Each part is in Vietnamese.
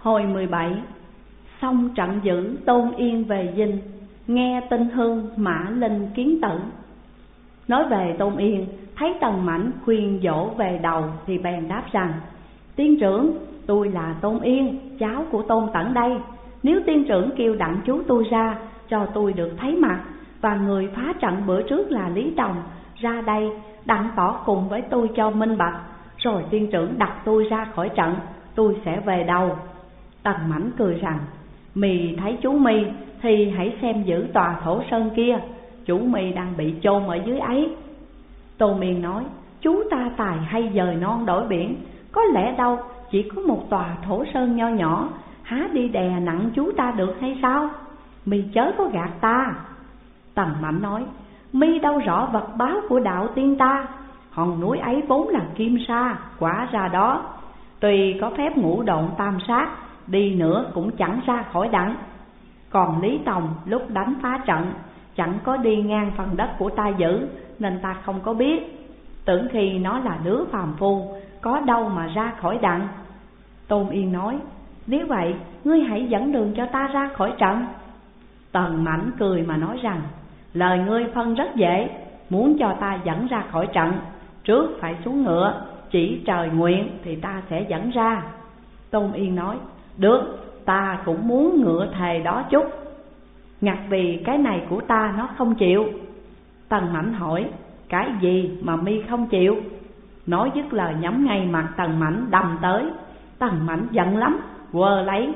Hồi 17. Xong trận dữ Tôn Yên về dinh, nghe tin hương Mã Linh kiến tử. Nói về Tôn Yên, thấy Tần Mãnh khuyên dỗ về đầu thì bèn đáp rằng: Tiên trưởng, tôi là Tôn Yên, cháu của Tôn Tẩn đây. Nếu tiên trưởng kêu đặng chú tôi ra, cho tôi được thấy mặt, và người phá trận bữa trước là Lý Đồng ra đây đặng tỏ cùng với tôi cho minh bạch, rồi tiên trưởng đặt tôi ra khỏi trận, tôi sẽ về đầu. Tần Mãnh cười rằng: Mì thấy chú Mi thì hãy xem giữ tòa Thổ Sơn kia, chú Mi đang bị chôn ở dưới ấy. Tôn Miên nói: Chú ta tài hay dời non đổi biển, có lẽ đâu chỉ có một tòa Thổ Sơn nho nhỏ, há đi đè nặng chú ta được hay sao? Mi chớ có gạt ta. Tần Mãnh nói: Mi đâu rõ vật báo của đạo tiên ta, hòn núi ấy vốn là kim sa, quả ra đó. Tuy có phép ngũ độn tam sát, đi nữa cũng chẳng ra khỏi đặng. Còn Lý Tòng lúc đánh phá trận, chẳng có đi ngang phần đất của ta giữ, nên ta không có biết. Tưởng khi nó là đứa phàm phu, có đâu mà ra khỏi đặng. Tôn Yên nói: Nếu vậy, ngươi hãy dẫn đường cho ta ra khỏi trận. Tần Mãnh cười mà nói rằng: Lời ngươi phân rất dễ, muốn cho ta dẫn ra khỏi trận, trước phải xuống ngựa, chỉ trời nguyện thì ta sẽ dẫn ra. Tôn Yên nói: Được, ta cũng muốn ngựa thề đó chút, ngặt vì cái này của ta nó không chịu. Tần Mãnh hỏi: Cái gì mà mi không chịu? Nói dứt lời nhắm ngay mặt Tần Mãnh đâm tới. Tần Mãnh giận lắm, quơ lấy.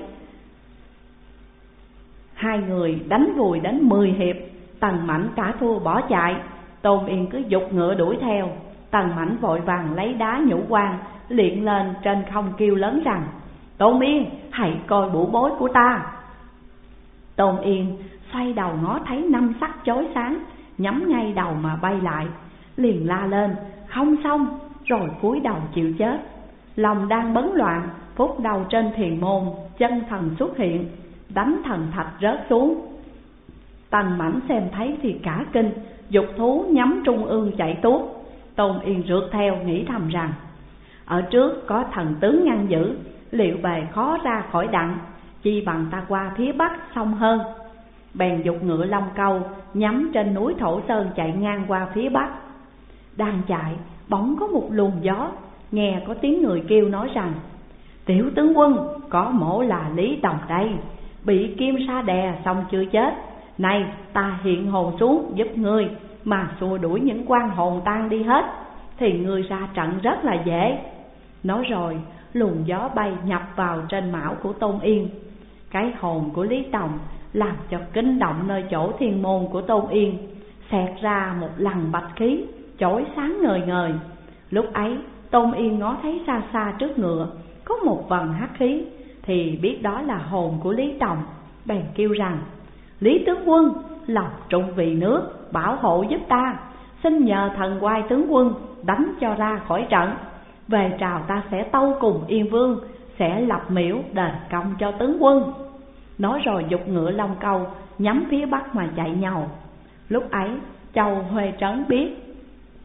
Hai người đánh vùi đến 10 hiệp, Tần Mãnh cả thua bỏ chạy. Tôn Yên cứ giục ngựa đuổi theo. Tần Mãnh vội vàng lấy đá nhũ quan liệng lên trên không kêu lớn rằng: Tôn Yên, hãy coi bụ bối của ta. Tôn Yên xoay đầu ngó thấy 5 sắc chói sáng, nhắm ngay đầu mà bay lại, liền la lên: Không xong! Rồi cúi đầu chịu chết. Lòng đang bấn loạn, phút đầu trên thiền môn, chân thần xuất hiện, đánh thần thạch rớt xuống. Tần Mãnh xem thấy thì cả kinh, dục thú nhắm trung ương chạy tuốt. Tôn Yên rượt theo, nghĩ thầm rằng: Ở trước có thần tướng ngăn giữ, liệu bề khó ra khỏi đặng, chi bằng ta qua phía bắc xong hơn. Bèn giục ngựa Long Câu nhắm trên núi Thổ Sơn chạy ngang qua phía bắc. Đang chạy, bỗng có một luồng gió, nghe có tiếng người kêu nói rằng: Tiểu tướng quân, có mổ là Lý Đồng đây, bị kim sa đè xong chưa chết. Này, ta hiện hồn xuống giúp ngươi, mà xua đuổi những quan hồn tan đi hết, thì ngươi ra trận rất là dễ. Nói rồi, luồng gió bay nhập vào trên mão của Tôn Yên. Cái hồn của Lý Tòng làm cho kinh động nơi chỗ thiên môn của Tôn Yên, xẹt ra một lằn bạch khí, chói sáng ngời ngời. Lúc ấy, Tôn Yên ngó thấy xa xa trước ngựa có một vầng hắc khí, thì biết đó là hồn của Lý Tòng. Bèn kêu rằng: Lý tướng quân, lòng trung vì nước, bảo hộ giúp ta, xin nhờ thần oai tướng quân đánh cho ra khỏi trận. Về trào ta sẽ tâu cùng Yên Vương, sẽ lập miễu đền công cho tướng quân. Nói rồi giục ngựa Long Câu nhắm phía bắc mà chạy nhầu. Lúc ấy Châu Huệ Trấn biết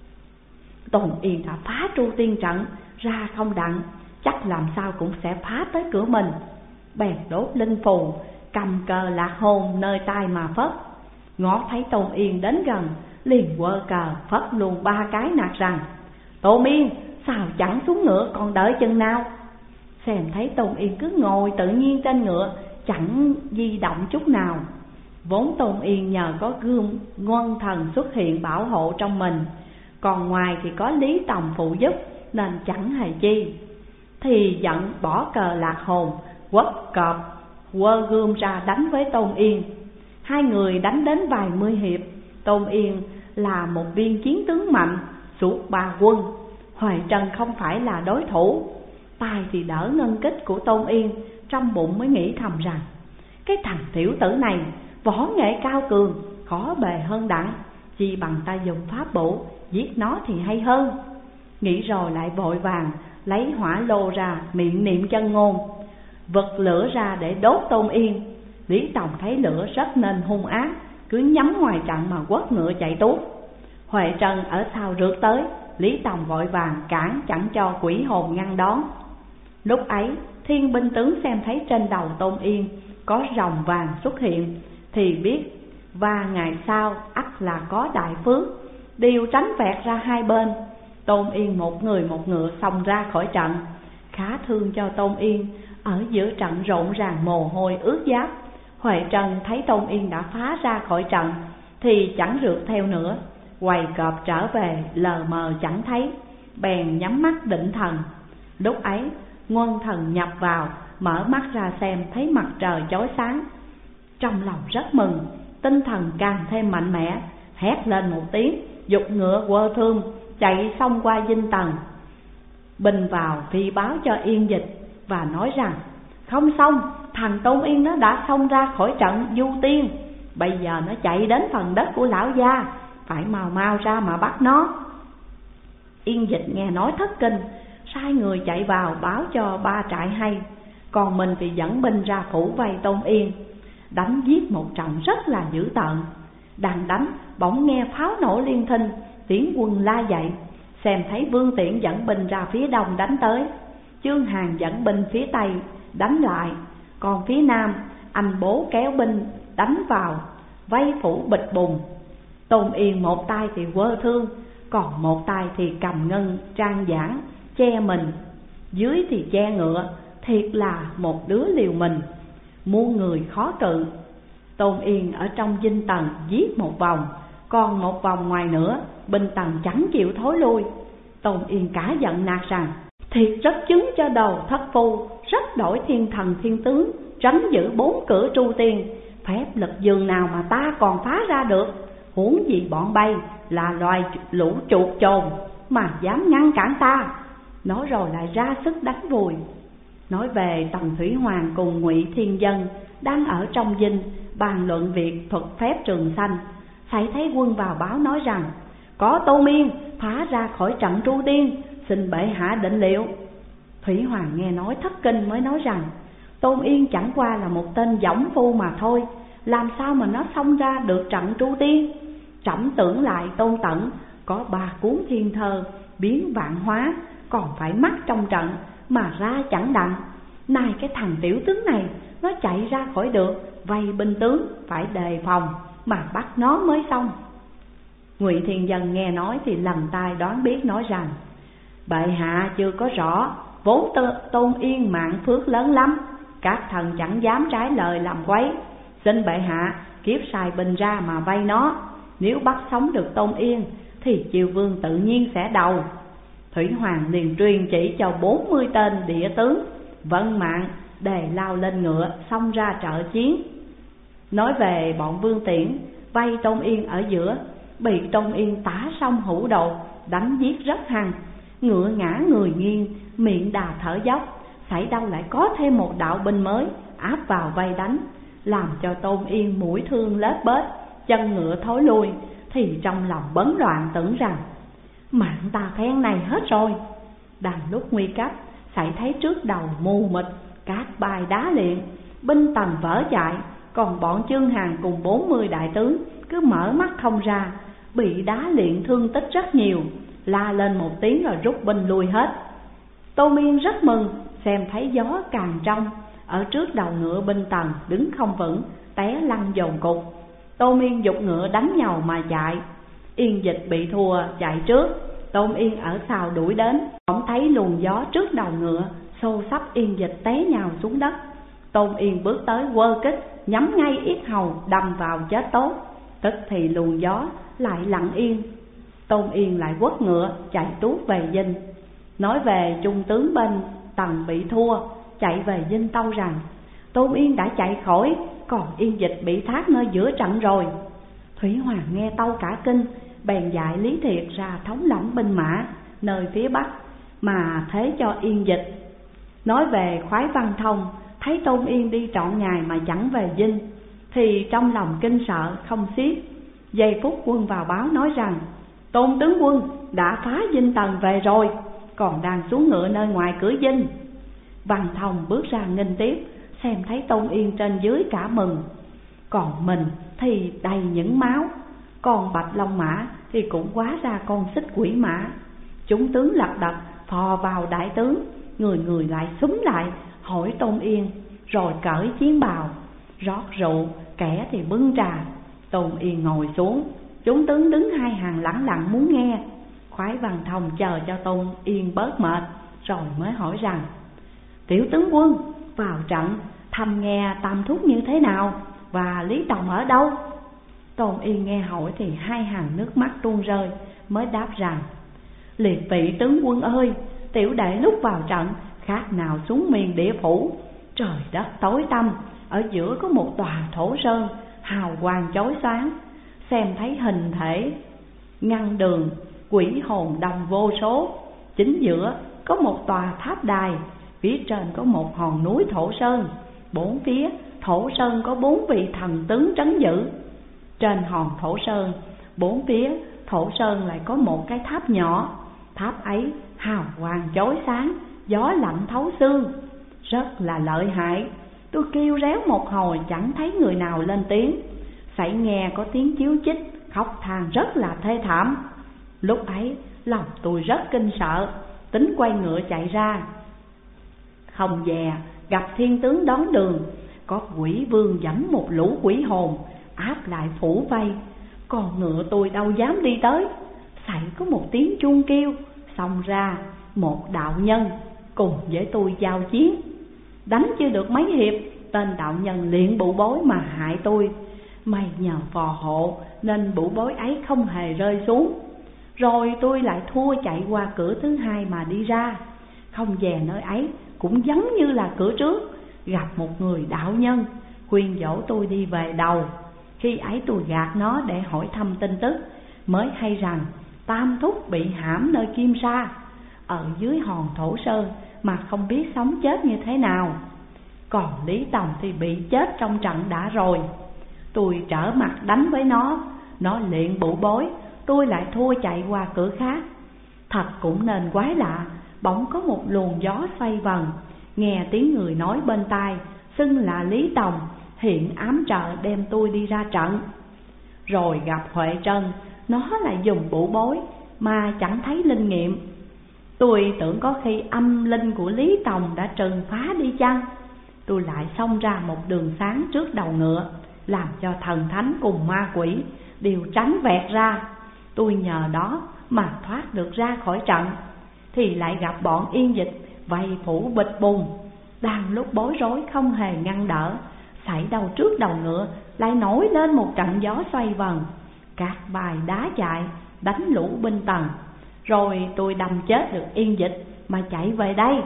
Tôn Yên đã phá tru tiên trận ra không đặng, chắc làm sao cũng sẽ phá tới cửa mình. Bèn đốt linh phù, cầm cờ lạc hồn nơi tay mà phất. Ngó thấy Tôn Yên đến gần, liền quơ cờ phất luôn 3 cái nạt rằng: Tôn Yên, sao chẳng xuống ngựa còn đợi chừng nào? Xem thấy Tôn Yên cứ ngồi tự nhiên trên ngựa, chẳng di động chút nào. Vốn Tôn Yên nhờ có gương Ngân Thần xuất hiện bảo hộ trong mình, còn ngoài thì có Lý Tòng phụ giúp, nên chẳng hề chi. Thì giận bỏ cờ lạc hồn, quất cọp, quơ gươm ra đánh với Tôn Yên. Hai người đánh đến vài mươi hiệp. Tôn Yên là một viên chiến tướng mạnh, suốt 3 quân, Huệ Trần không phải là đối thủ. Tài thì đỡ ngân kích của Tôn Yên, trong bụng mới nghĩ thầm rằng: Cái thằng tiểu tử này võ nghệ cao cường, khó bề hơn đặng, chi bằng ta dùng pháp bộ giết nó thì hay hơn. Nghĩ rồi lại vội vàng lấy hỏa lô ra, miệng niệm chân ngôn, vật lửa ra để đốt Tôn Yên. Lý Tòng thấy lửa rất nên hung ác, cứ nhắm ngoài trận mà quất ngựa chạy tuốt. Huệ Trần ở sau rượt tới, Lý Tòng vội vàng cản chẳng cho quỷ hồn ngăn đón. Lúc ấy thiên binh tướng xem thấy trên đầu Tôn Yên có rồng vàng xuất hiện thì biết và ngày sau ắt là có đại phước, đều tránh vẹt ra hai bên. Tôn Yên một người một ngựa xông ra khỏi trận, khá thương cho Tôn Yên. Ở giữa trận rộn ràng mồ hôi ướt giáp. Huệ Trân thấy Tôn Yên đã phá ra khỏi trận thì chẳng rượt theo nữa, quay cọp trở về lờ mờ chẳng thấy, bèn nhắm mắt định thần. Lúc ấy Nguân Thần nhập vào, mở mắt ra xem thấy mặt trời chói sáng, trong lòng rất mừng, tinh thần càng thêm mạnh mẽ, hét lên một tiếng, giục ngựa quơ thương chạy xông qua Dinh Tần. Binh vào phi báo cho Yên Dịch và nói rằng: không xong, thằng Tôn Yên nó đã xông ra khỏi trận Du Tiên, bây giờ nó chạy đến phần đất của lão gia, phải mau mau ra mà bắt nó. Yên Dịch nghe nói thất kinh, sai người chạy vào báo cho ba trại hay, còn mình thì dẫn binh ra phủ vây Tôn Yên, đánh giết một trận rất là dữ tợn. Đang đánh bỗng nghe pháo nổ liên thinh, tiếng quân la dậy, xem thấy Vương Tiễn dẫn binh ra phía đông đánh tới, Chương Hàn dẫn binh phía tây đánh lại, còn phía nam anh Bố kéo binh đánh vào, vây phủ bịch bùng. Tôn Yên một tay thì quơ thương, còn một tay thì cầm ngân trang giảng che mình, dưới thì che ngựa, thiệt là một đứa liều mình, muôn người khó cự. Tôn Yên ở trong Dinh Tần giết một vòng, còn một vòng ngoài nữa binh Tần chẳng chịu thối lui. Tôn Yên cả giận nạt rằng: thiệt rất chứng cho đầu thất phu, rất đổi thiên thần thiên tướng, tránh giữ bốn cửa tru tiên, phép lực dường nào mà ta còn phá ra được, huống gì bọn bay là loài lũ chuột chồn mà dám ngăn cản ta. Nói rồi lại ra sức đánh vùi. Nói về Tần Thủy Hoàng cùng Ngụy Thiên Dân đang ở trong dinh bàn luận việc thuật phép trường sanh, thấy thấy quân vào báo nói rằng: có Tôn Yên phá ra khỏi trận tru tiên, xin bệ hạ định liệu. Thủy Hoàng nghe nói thất kinh, mới nói rằng: Tôn Yên chẳng qua là một tên võng phu mà thôi, làm sao mà nó xông ra được trận tru tiên. Trẫm tưởng lại Tôn Tẩn có 3 cuốn thiên thơ biến vạn hóa, còn phải mắc trong trận mà ra chẳng đặng. Nay cái thằng tiểu tướng này nó chạy ra khỏi được, vây binh tướng phải đề phòng mà bắt nó mới xong. Ngụy Thiên Dân nghe nói thì lầm tai đoán biết, nói rằng: bệ hạ chưa có rõ, vốn Tôn Yên mạng phước lớn lắm, các thần chẳng dám trái lời làm quấy, xin bệ hạ kiếp sai binh ra mà vây nó. Nếu bắt sống được Tôn Yên thì Chiêu Vương tự nhiên sẽ đầu. Thủy Hoàng liền truyền chỉ cho 40 tên địa tướng vân mạng đề lao lên ngựa xông ra trợ chiến. Nói về bọn Vương Tiễn vây Tôn Yên ở giữa, bị Tôn Yên tả sông hữu đột đánh giết rất hăng, ngựa ngã người nghiêng, miệng đà thở dốc, xảy đâu lại có thêm một đạo binh mới áp vào vây đánh, làm cho Tôn Yên mũi thương lết bết, chân ngựa thối lui, thì trong lòng bấn loạn tưởng rằng mạng ta phen này hết rồi. Đang lúc nguy cấp, xảy thấy trước đầu mù mịt, cát bay đá liệng, binh Tần vỡ chạy, còn bọn Chương Hàn cùng 40 đại tướng cứ mở mắt không ra, bị đá liệng thương tích rất nhiều, la lên một tiếng rồi rút binh lui hết. Tôn Yên rất mừng, xem thấy gió càng trong, ở trước đầu ngựa binh Tần đứng không vững, té lăn dồn cục. Tôn Yên giục ngựa đánh nhau mà chạy, Yên Dịch bị thua chạy trước, Tôn Yên ở sau đuổi đến, bỗng thấy luồng gió trước đầu ngựa xô xắp Yên Dịch té nhào xuống đất. Tôn Yên bước tới quơ kích, nhắm ngay yết hầu đâm vào chết tốt. Tức thì luồng gió lại lặng yên, Tôn Yên lại quất ngựa chạy tuốt về dinh. Nói về trung tướng bên Tần bị thua, chạy về dinh tâu rằng: Tôn Yên đã chạy khỏi, còn Yên Dịch bị thác nơi giữa trận rồi. Thủy Hoàng nghe tâu cả kinh, bèn dạy Lý Thiệt ra thống lĩnh binh mã nơi phía bắc mà thế cho Yên Dịch. Nói về Khoái Văn Thông thấy Tôn Yên đi trọn ngày mà chẳng về dinh, thì trong lòng kinh sợ không xiết. Giây phút quân vào báo nói rằng: Tôn tướng quân đã phá dinh Tần về rồi, còn đang xuống ngựa nơi ngoài cửa dinh. Văn Thông bước ra nghênh tiếp, xem thấy Tôn Yên trên dưới cả mừng, còn mình thì đầy những máu, còn Bạch Long Mã thì cũng hóa ra con xích quỷ mã. Chúng tướng lật đật phò vào đại tướng, người người lại xúm lại hỏi Tôn Yên, rồi cởi chiến bào, rót rượu, kẻ thì bưng trà. Tôn Yên ngồi xuống, chúng tướng đứng hai hàng lẳng lặng muốn nghe. Khoái Văn Thông chờ cho Tôn Yên bớt mệt, rồi mới hỏi rằng: tiểu tướng quân vào trận thăm nghe Tam Thúc như thế nào, và Lý Tòng ở đâu? Tôn Yên nghe hỏi thì hai hàng nước mắt tuôn rơi, mới đáp rằng: liệt vị tướng quân ơi, tiểu đệ lúc vào trận khác nào xuống miền địa phủ. Trời đất tối tăm, ở giữa có một tòa thổ sơn hào quang chói sáng, xem thấy hình thể ngăn đường, quỷ hồn đồng vô số. Chính giữa có một tòa tháp đài, phía trên có một hòn núi thổ sơn, bốn phía thổ sơn có 4 vị thần tướng trấn giữ. Trên hòn thổ sơn, bốn phía thổ sơn lại có một cái tháp nhỏ. Tháp ấy hào quang chói sáng, gió lạnh thấu xương, rất là lợi hại. Tôi kêu réo một hồi chẳng thấy người nào lên tiếng, phải nghe có tiếng chíu chích, khóc than rất là thê thảm. Lúc ấy lòng tôi rất kinh sợ, tính quay ngựa chạy ra. Không dè gặp thiên tướng đón đường, có quỷ vương dẫn một lũ quỷ hồn áp lại phủ vây. Còn ngựa tôi đâu dám đi tới, xảy có một tiếng chuông kêu, xông ra một đạo nhân cùng với tôi giao chiến. Đánh chưa được mấy hiệp, tên đạo nhân liền bụ bối mà hại tôi. May nhờ phò hộ nên bụ bối ấy không hề rơi xuống. Rồi tôi lại thua chạy qua cửa thứ hai mà đi ra. Không dè nơi ấy cũng giống như là cửa trước, gặp một người đạo nhân khuyên dỗ tôi đi về đầu. Khi ấy tôi gạt nó để hỏi thăm tin tức, mới hay rằng Tam Thúc bị hãm nơi Kim Sa, ở dưới hòn thổ sơn mà không biết sống chết như thế nào. Còn Lý Tòng thì bị chết trong trận đã rồi. Tôi trở mặt đánh với nó liền bụ bối, tôi lại thua chạy qua cửa khác. Thật cũng nên quái lạ, bỗng có một luồng gió xoay vần, nghe tiếng người nói bên tai, xưng là Lý Tòng, hiện ám trợ đem tôi đi ra trận. Rồi gặp Huệ Trân, nó lại dùng bụ bối mà chẳng thấy linh nghiệm. Tôi tưởng có khi âm linh của Lý Tòng đã trừng phá đi chăng. Tôi lại xông ra một đường sáng trước đầu ngựa, làm cho thần thánh cùng ma quỷ đều tránh vẹt ra. Tôi nhờ đó mà thoát được ra khỏi trận, thì lại gặp bọn Yên Dịch vây phủ bịch bùng. Đang lúc bối rối không hề ngăn đỡ, xảy đầu trước đầu ngựa lại nổi lên một trận gió xoay vần, các bài đá chạy đánh lũ binh Tần. Rồi tôi đâm chết được Yên Dịch mà chạy về đây.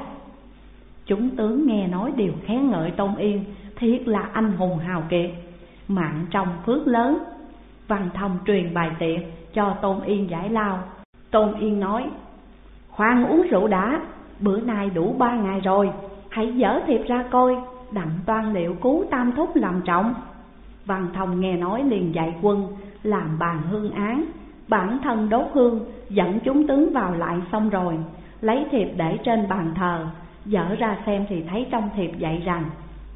Chúng tướng nghe nói đều khen ngợi Tôn Yên, thiệt là anh hùng hào kiệt, mạng trong phước lớn. Văn Thông truyền bài tiệc cho Tôn Yên giải lao. Tôn Yên nói: khoan uống rượu đã, bữa nay đủ 3 ngày rồi, hãy dở thiệp ra coi, đặng toan liệu cứu Tam Thúc làm trọng. Văn Thông nghe nói liền dạy quân làm bàn hương án, bản thân đốt hương, dẫn chúng tướng vào lại. Xong rồi lấy thiệp để trên bàn thờ, dở ra xem thì thấy trong thiệp dạy rằng: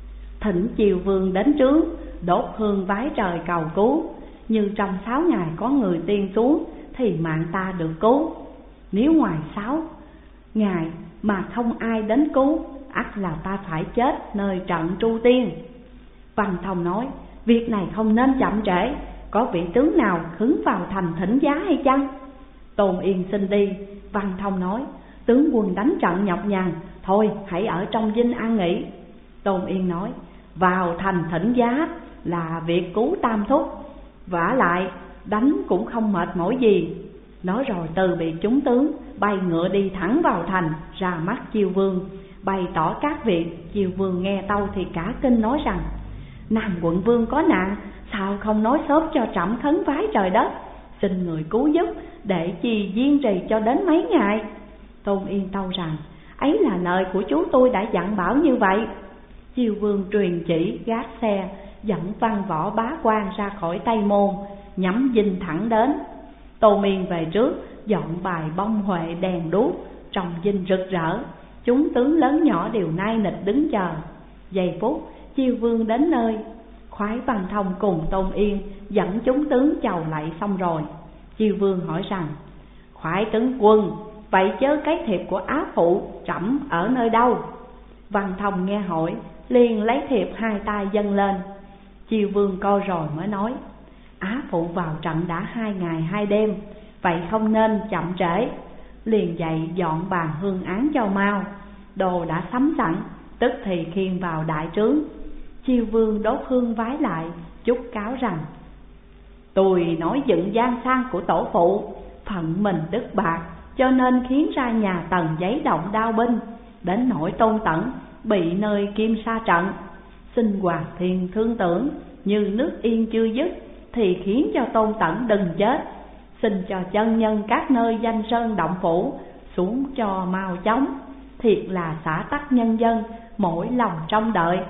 thỉnh Chiều Vương đến trướng, đốt hương vái trời cầu cứu. Như trong 6 ngày có người tiên xuống thì mạng ta được cứu, nếu ngoài 6 ngày mà không ai đến cứu, ắt là ta phải chết nơi trận tru tiên. Văn Thông nói: việc này không nên chậm trễ, có vị tướng nào khứng vào thành thỉnh giá hay chăng? Tôn Yên xin đi. Văn Thông nói: tướng quân đánh trận nhọc nhằn, thôi hãy ở trong dinh an nghỉ. Tôn Yên nói: vào thành thỉnh giá là việc cứu Tam Thúc, vả lại đánh cũng không mệt mỏi gì. Nói rồi từ bị chúng tướng bay ngựa đi thẳng vào thành, ra mắt Chiêu Vương, bày tỏ các việc. Chiêu Vương nghe tâu thì cả kinh nói rằng: Nam quận vương có nạn, sao không nói sớm cho trẫm khấn vái trời đất, xin người cứu giúp, để chi diên trì cho đến mấy ngày. Tôn Yên tâu rằng: ấy là lời của chú tôi đã dặn bảo như vậy. Chiêu Vương truyền chỉ gác xe, dẫn Văn Võ bá quan ra khỏi Tây Môn, nhắm dinh thẳng đến. Tôn Yên về trước, dọn bài bông huệ đèn đuốc, trong dinh rực rỡ, chúng tướng lớn nhỏ đều nai nịch đứng chờ. Giây phút Chiêu Vương đến nơi, Khoái Văn Thông cùng Tôn Yên dẫn chúng tướng chầu lạy xong rồi. Chiêu Vương hỏi rằng: Khoái tướng quân, vậy chớ cái thiệp của Á Phụ trẫm ở nơi đâu? Văn Thông nghe hỏi, liền lấy thiệp hai tay dâng lên. Chiêu Vương coi rồi mới nói: Á phụ vào trận đã 2 ngày 2 đêm, vậy không nên chậm trễ. Liền dậy dọn bàn hương án cho mau, đồ đã sắm sẵn, tức thì khiêng vào đại trướng. Chiêu Vương đốt hương vái lại, chúc cáo rằng: Tôi nói dựng gian sang của tổ phụ, phận mình đức bạc, cho nên khiến ra nhà Tần giấy động đao binh, đến nỗi Tôn Tẩn bị nơi Kim Sa trận. Xin Hoàng Thiên thương tưởng, như nước yên chưa dứt, thì khiến cho Tôn Tẩn đừng chết. Xin cho chân nhân các nơi danh sơn động phủ xuống cho mau chóng, thiệt là xả tắc nhân dân mỗi lòng trông đợi.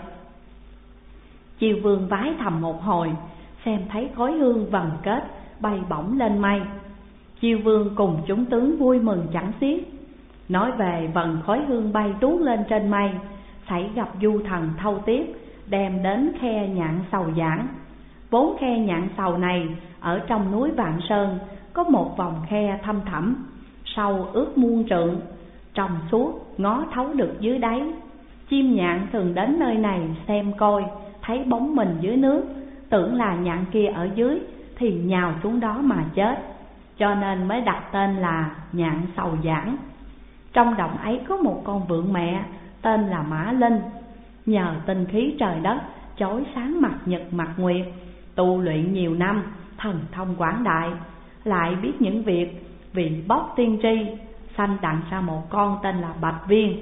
Chiêu Vương vái thầm một hồi, xem thấy khói hương vần kết bay bổng lên mây. Chiêu Vương cùng chúng tướng vui mừng chẳng xiết. Nói về vần khói hương bay tuốt lên trên mây, xảy gặp du thần thâu tiếp, đem đến khe Nhạn Sầu Giảng. Vốn khe Nhạn Sầu này ở trong núi Vạn Sơn, có một vòng khe thăm thẳm, sâu ước muôn trượng, trong suốt ngó thấu được dưới đáy. Chim nhạn thường đến nơi này xem coi, thấy bóng mình dưới nước, tưởng là nhạn kia ở dưới thì nhào xuống đó mà chết, cho nên mới đặt tên là Nhạn Sầu Giảng. Trong động ấy có một con vượn mẹ tên là Mã Linh, nhờ tinh khí trời đất chói sáng mặt nhật mặt nguyệt, tu luyện nhiều năm, thần thông quảng đại, lại biết những việc vì bóc tiên tri, sanh đặng ra một con tên là Bạch Viên.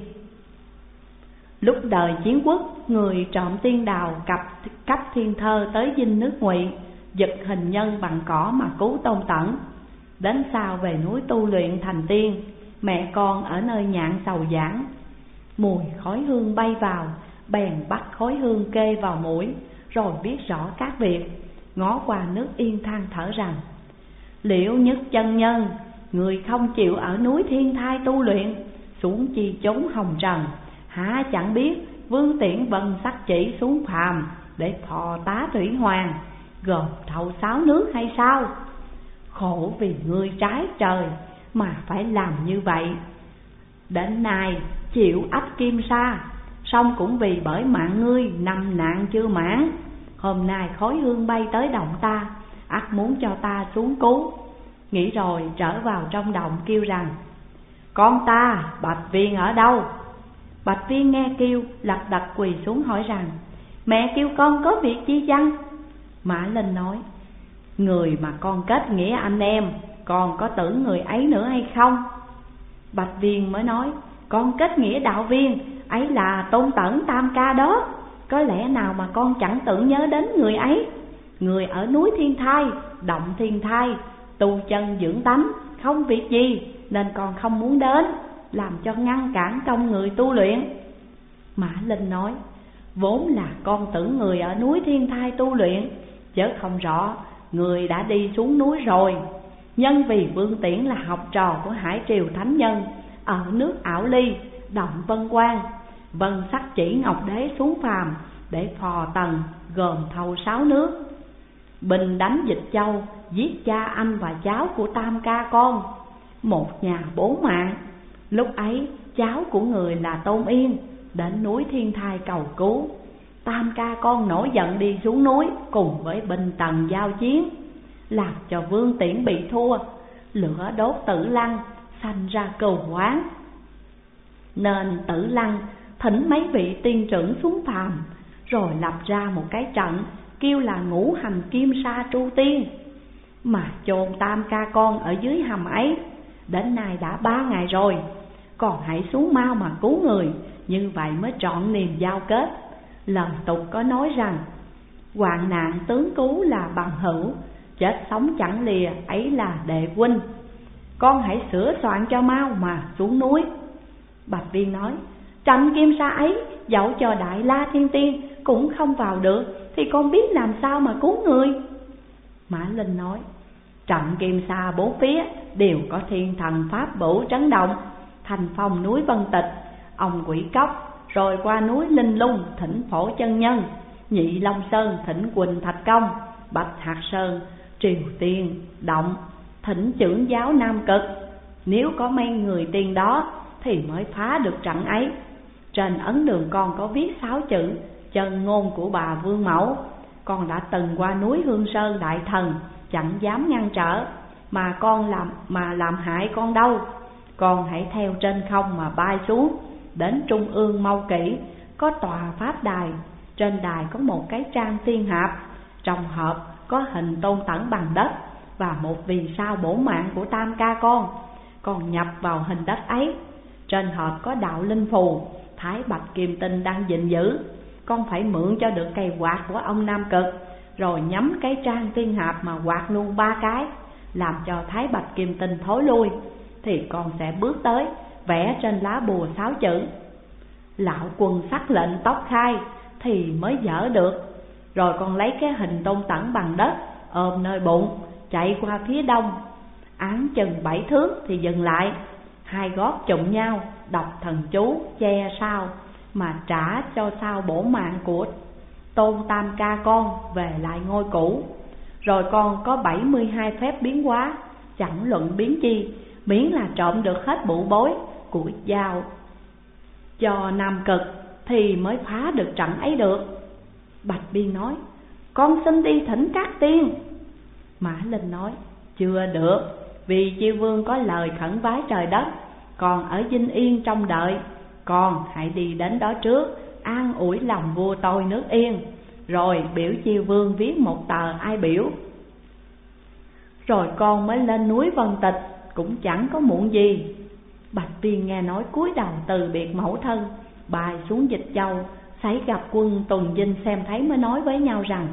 Lúc đời Chiến Quốc, người trộm tiên đào cấp thiên thơ tới dinh nước Ngụy, giật hình nhân bằng cỏ mà cứu Tôn Tẩn. Đến sau về núi tu luyện thành tiên, mẹ con ở nơi Nhạn Sầu Giảng. Mùi khói hương bay vào, bèn bắt khói hương kê vào mũi, rồi biết rõ các việc, ngó qua nước yên than thở rằng: Liễu Nhất chân nhân, người không chịu ở núi Thiên Thai tu luyện, xuống chi chốn hồng trần, há chẳng biết Vương Tiễn vân sắc chỉ xuống phàm để phò tá thủy hoàng, gồm thâu 6 nước hay sao? Khổ vì ngươi trái trời mà phải làm như vậy. Đến nay chịu ách Kim Sa, song cũng vì bởi mạng ngươi năm nạn chưa mãn. Hôm nay khói hương bay tới động ta, ắt muốn cho ta xuống cứu. Nghĩ rồi trở vào trong động kêu rằng: Con ta Bạch Viên ở đâu? Bạch Viên nghe kêu, lật đật quỳ xuống hỏi rằng: Mẹ kêu con có việc chi chăng? Mã Linh nói: Người mà con kết nghĩa anh em, con có tưởng người ấy nữa hay không? Bạch Viên mới nói: Con kết nghĩa đạo viên, ấy là Tôn Tẩn Tam Ca đó. Có lẽ nào mà con chẳng tưởng nhớ đến người ấy? Người ở núi Thiên Thai, động Thiên Thai, tu chân dưỡng tánh, không việc gì, nên con không muốn đến, làm cho ngăn cản công người tu luyện. Mã Linh nói: Vốn là con tưởng người ở núi Thiên Thai tu luyện, chớ không rõ người đã đi xuống núi rồi. Nhân vì Vương Tiễn là học trò của Hải Triều Thánh Nhân ở nước Ảo Ly, động Vân Quan, vân sắc chỉ Ngọc Đế xuống phàm để phò Tần, gồm thâu 6 nước, binh đánh Dịch Châu, giết cha anh và cháu của Tam Ca con, một nhà 4 mạng. Lúc ấy cháu của người là Tôn Yên đến núi Thiên Thai cầu cứu. Tam Ca con nổi giận đi xuống núi cùng với binh Tần giao chiến, làm cho Vương Tiễn bị thua, lửa đốt Tử Lăng, sanh ra cừu oán. Nên Tử Lăng thỉnh mấy vị tiên trưởng xuống phàm, rồi lập ra một cái trận kêu là Ngũ Hành Kim Sa Tru Tiên, mà chôn Tam Ca con ở dưới hầm ấy. Đến nay đã 3 ngày rồi, còn hãy xuống mau mà cứu người, như vậy mới trọn niềm giao kết. Lời tục có nói rằng: Hoạn nạn tướng cứu là bằng hữu, chết sống chẳng lìa ấy là đệ huynh. Con hãy sửa soạn cho mau mà xuống núi. Bạch Viên nói: Trận Kim Sa ấy dẫu cho Đại La Thiên Tiên cũng không vào được, thì con biết làm sao mà cứu người? Mã Linh nói: Trận Kim Sa 4 phía đều có thiên thần pháp bửu trấn động, thành phong núi Vân Tịch, ông Quỷ Cốc, rồi qua núi Linh Lung thỉnh Phổ Chân Nhân, Nhị Long Sơn thỉnh Quỳnh Thạch Công, Bạch Hạc Sơn, Triều Tiên Động thỉnh Chưởng Giáo Nam Cực. Nếu có mấy người tiên đó thì mới phá được trận ấy. Trên ấn đường con có viết 6 chữ chân ngôn của bà Vương Mẫu. Con đã từng qua núi Hương Sơn đại thần, chẳng dám ngăn trở mà làm hại con đâu. Con hãy theo trên không mà bay xuống, đến trung ương Mâu Kỷ có tòa pháp đài. Trên đài có một cái trang tiên hạp, trong hộp có hình Tôn Tẩn bằng đất và một vì sao bổ mạng của Tam Ca con. Con nhập vào hình đất ấy. Trên hộp có đạo linh phù, Thái Bạch Kim Tinh đang gìn giữ. Con phải mượn cho được cây quạt của ông Nam Cực, rồi nhắm cái trang tiên hạp mà quạt luôn 3 cái, làm cho Thái Bạch Kim Tinh thối lui. Thì con sẽ bước tới, vẽ trên lá bùa 6 chữ. Lão Quân sắc lệnh tóc khai thì mới dở được. Rồi con lấy cái hình Tôn Tẩn bằng đất ôm nơi bụng, chạy qua phía đông. Án chừng 7 thước thì dừng lại, 2 gót chụng nhau, đọc thần chú che sao mà trả cho sao bổ mạng của Tôn Tam Ca con về lại ngôi cũ. Rồi con có 72 phép biến hóa, chẳng luận biến chi, miễn là trộm được hết bụ bối của giao cho Nam Cực thì mới phá được trận ấy được. Bạch Biên nói: con xin đi thỉnh các tiên. Mã Linh nói: chưa được, vì Chiêu Vương có lời khẩn vái trời đất, còn ở Vinh Yên trong đợi. Con hãy đi đến đó trước, an ủi lòng vua tôi nước yên, rồi biểu Chiêu Vương viết một tờ ai biểu, rồi con mới lên núi Vân Tịch, cũng chẳng có muộn gì. Bạch Tiên nghe nói cúi đầu từ biệt mẫu thân, bài xuống Dịch Châu, xảy gặp quân tuần dinh xem thấy mới nói với nhau rằng: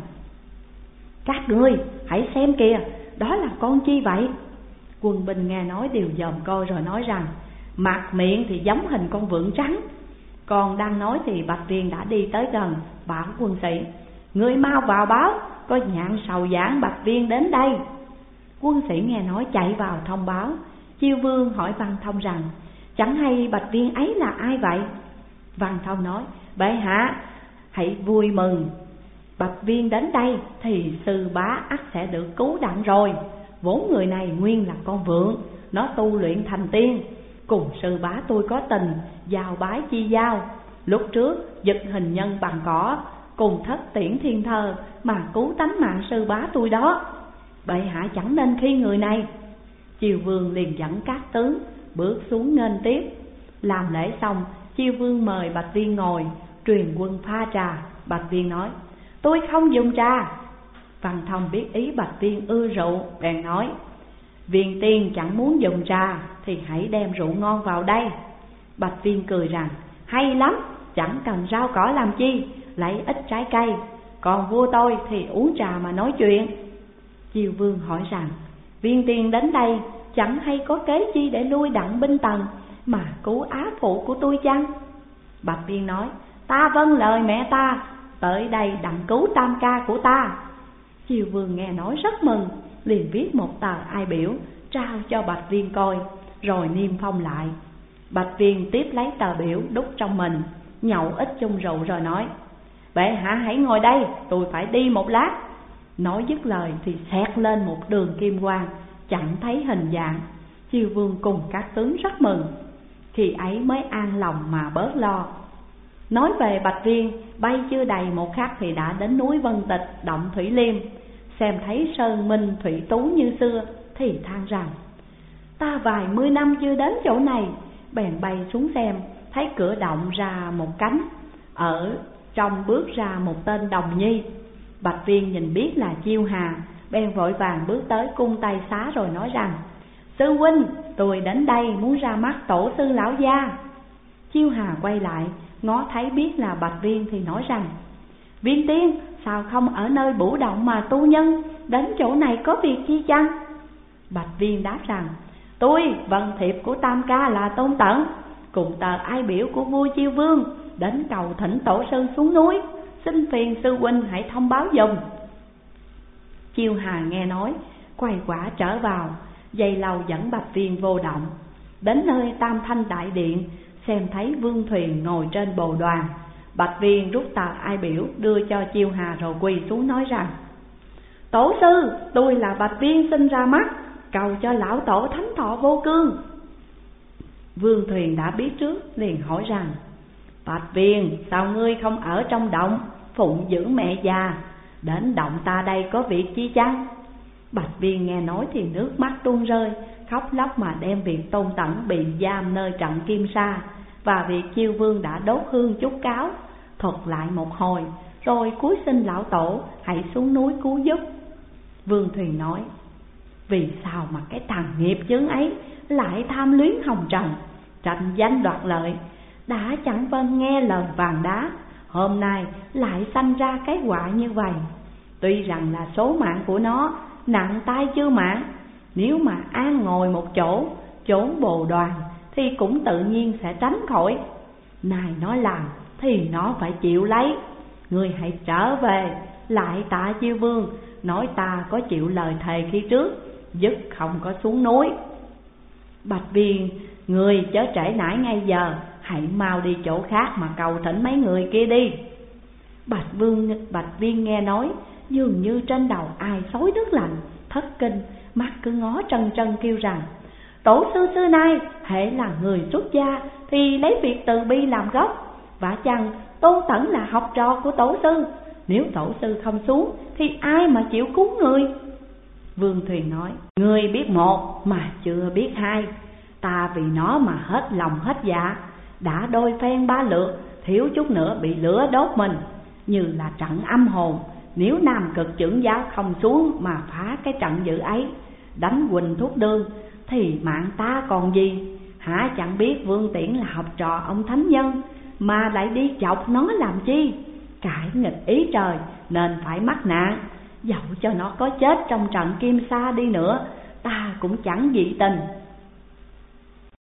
các ngươi hãy xem kìa, đó là con chi vậy? Quân binh nghe nói đều dòm coi rồi nói rằng: mặt miệng thì giống hình con vượn trắng. Còn đang nói thì Bạch Tiên đã đi tới gần, bảo quân sĩ: người mau vào báo, có nhạn sầu giảng Bạch Tiên đến đây. Quân sĩ nghe nói chạy vào thông báo. Chiêu Vương hỏi Văn Thông rằng: chẳng hay Bạch Tiên ấy là ai vậy? Văn Thông nói: bệ hạ hãy vui mừng, Bạch Viên đến đây thì sư bá ắt sẽ được cứu đặng rồi. Vốn người này nguyên là con vượn, nó tu luyện thành tiên, cùng sư bá tôi có tình, giao bái chi giao. Lúc trước giật hình nhân bằng cỏ, cùng thất tiễn thiên thơ mà cứu tánh mạng sư bá tôi đó. Bệ hạ chẳng nên khi người này. Chiêu Vương liền dẫn các tướng bước xuống nghênh tiếp. Làm lễ xong, Chiêu Vương mời Bạch Viên ngồi, truyền quân pha trà. Bạch Viên nói: tôi không dùng trà. Văn Thông biết ý Bạch Viên ưa rượu, bèn nói: Viên tiên chẳng muốn dùng trà thì hãy đem rượu ngon vào đây. Bạch Viên cười rằng: hay lắm, chẳng cần rau cỏ làm chi, lấy ít trái cây, còn vua tôi thì uống trà mà nói chuyện. Chiêu Vương hỏi rằng: Viên tiên đến đây chẳng hay có kế chi để lui đặng binh Tần mà cứu á phụ của tôi chăng? Bạch Viên nói: ta vâng lời mẹ ta, tới đây đặng cứu Tam Ca của ta. Chiêu Vương nghe nói rất mừng, liền viết một tờ ai biểu trao cho Bạch Viên coi, rồi niêm phong lại. Bạch Viên tiếp lấy tờ biểu đút trong mình, nhậu ít chung rượu rồi nói: bệ hạ hãy ngồi đây, tôi phải đi một lát. Nói dứt lời thì xẹt lên một đường kim quang, chẳng thấy hình dạng. Chiêu Vương cùng các tướng rất mừng, khi ấy mới an lòng mà bớt lo. Nói về Bạch Viên, bay chưa đầy một khắc thì đã đến núi Vân Tịch, động Thủy Liêm. Xem thấy sơn minh thủy tú như xưa thì than rằng: ta vài 10 năm chưa đến chỗ này. Bèn bay xuống xem, thấy cửa động ra một cánh, ở trong bước ra một tên Đồng Nhi. Bạch Viên nhìn biết là Chiêu Hà, bèn vội vàng bước tới cung tay xá rồi nói rằng: sư huynh, tôi đến đây muốn ra mắt tổ sư lão gia. Chiêu Hà quay lại, ngó thấy biết là Bạch Viên thì nói rằng: Viên tiên, sao không ở nơi bửu động mà tu nhân, đến chỗ này có việc chi chăng? Bạch Viên đáp rằng: tôi vâng thiệp của Tam Ca là Tôn Tẩn, cùng tờ ai biểu của vua Chiêu Vương, đến cầu thỉnh tổ sư xuống núi, xin phiền sư huynh hãy thông báo dùm. Chiêu Hà nghe nói, quay quả trở vào, dây lầu dẫn Bạch Viên vô động. Đến nơi Tam Thanh đại điện, xem thấy Vương Thuyền ngồi trên bồ đoàn. Bạch Viên rút tờ ai biểu đưa cho Chiêu Hà rồi quỳ xuống nói rằng: tổ sư, tôi là Bạch Viên xin ra mắt, cầu cho lão tổ thánh thọ vô cương. Vương Thuyền đã biết trước, liền hỏi rằng: Bạch Viên, sao ngươi không ở trong động phụng dưỡng mẹ già, đến động ta đây có việc chi chăng? Bạch Viên nghe nói thì nước mắt tuôn rơi, khóc lóc mà đem việc Tôn Tẩn bị giam nơi trận Kim Sa và việc Chiêu Vương đã đốt hương chúc cáo thuật lại một hồi, rồi cúi xin lão tổ hãy xuống núi cứu giúp. Vương Thùy nói: vì sao mà cái thằng nghiệp chướng ấy lại tham luyến hồng trần, tranh danh đoạt lợi, đã chẳng vâng nghe lời vàng đá, hôm nay lại sanh ra cái họa như vậy. Tuy rằng là số mạng của nó nặng tay chưa mạng, nếu mà an ngồi một chỗ trốn bồ đoàn thì cũng tự nhiên sẽ tránh khỏi. Này nó làm thì nó phải chịu lấy. Ngươi hãy trở về lại tạ Chiêu Vương, nói ta có chịu lời thề khi trước, dứt không có xuống núi. Bạch Viên, người chớ trễ nải ngay giờ, hãy mau đi chỗ khác mà cầu thỉnh mấy người kia đi. Bạch Viên nghe nói, dường như trên đầu ai xối nước lạnh, thất kinh, mắt cứ ngó trân trân kêu rằng: tổ sư xưa nay hễ là người xuất gia thì lấy việc từ bi làm gốc, vả chăng Tôn Tẩn là học trò của tổ sư, nếu tổ sư không xuống thì ai mà chịu cứu người? Vương Thùy nói: ngươi biết một mà chưa biết hai, ta vì nó mà hết lòng hết dạ, đã đôi phen ba lượt, thiếu chút nữa bị lửa đốt mình, như là trận âm hồn. Nếu Nam Cực trưởng giáo không xuống mà phá cái trận dữ ấy, đánh Quỳnh Thúc Đương, thì mạng ta còn gì? Hả chẳng biết Vương Tiễn là học trò ông thánh nhân, mà lại đi chọc nó làm chi? Cãi nghịch ý trời nên phải mắc nạn. Dẫu cho nó có chết trong trận Kim Sa đi nữa, ta cũng chẳng dị tình.